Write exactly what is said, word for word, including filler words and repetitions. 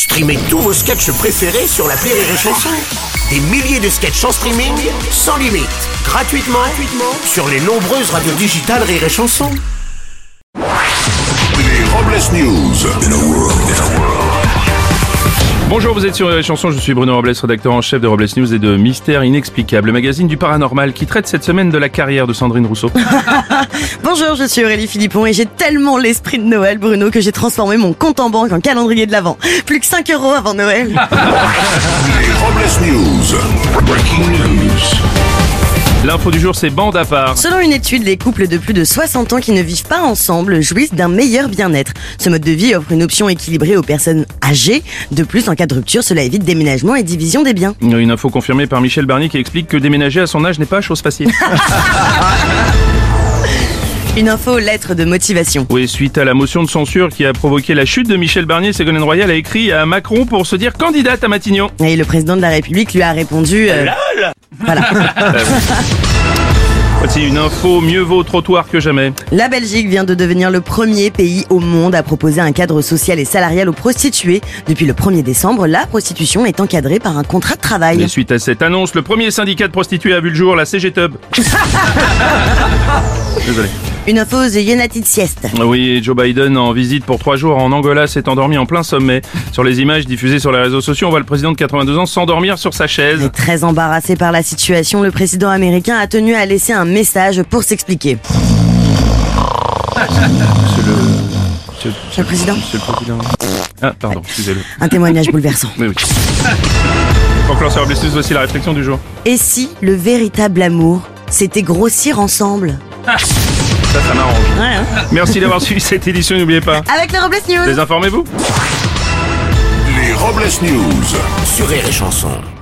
Streamez tous vos sketchs préférés sur l'appli Rire et Chanson. Des milliers de sketchs en streaming, sans limite, gratuitement, gratuitement sur les nombreuses radios digitales Rire et Chanson. Les Robles News. In a world, in a world. Bonjour, vous êtes sur les chansons, je suis Bruno Robles, rédacteur en chef de Robles News et de Mystères Inexplicables, le magazine du paranormal qui traite cette semaine de la carrière de Sandrine Rousseau. Bonjour, je suis Aurélie Philippon et j'ai tellement l'esprit de Noël, Bruno, que j'ai transformé mon compte en banque en calendrier de l'Avent. Plus que cinq euros avant Noël. Les Robles News. Breaking news. L'info du jour, c'est bande à part. Selon une étude, les couples de plus de soixante ans qui ne vivent pas ensemble jouissent d'un meilleur bien-être. Ce mode de vie offre une option équilibrée aux personnes âgées. De plus, en cas de rupture, cela évite déménagement et division des biens. Une info confirmée par Michel Barnier qui explique que déménager à son âge n'est pas chose facile. Une info lettre de motivation. Oui, suite à la motion de censure qui a provoqué la chute de Michel Barnier, Ségolène Royal a écrit à Macron pour se dire candidate à Matignon. Et le président de la République lui a répondu... Euh... Voilà. Voici une info, mieux vaut trottoir que jamais. La Belgique vient de devenir le premier pays au monde à proposer un cadre social et salarial aux prostituées. Depuis le premier décembre, la prostitution est encadrée par un contrat de travail. Et suite à cette annonce, le premier syndicat de prostituées a vu le jour, la C G T U B. Désolé. Une info The United Sieste. Oui, Joe Biden en visite pour trois jours en Angola s'est endormi en plein sommet. Sur les images diffusées sur les réseaux sociaux, on voit le président de quatre-vingt-deux ans s'endormir sur sa chaise. Et très embarrassé par la situation, le président américain a tenu à laisser un message pour s'expliquer. Monsieur le... Monsieur, Monsieur le président. Monsieur le président. Ah, pardon, excusez-le. Un témoignage bouleversant. Oui, oui. Pour clore sur Robles News, voici la réflexion du jour. Et si le véritable amour, c'était grossir ensemble? Ça, ça m'arrange. Ouais, hein. Merci d'avoir suivi cette édition, n'oubliez pas. Avec les Robles News. Désinformez-vous. Les Robles News. Sur Rire et Chanson.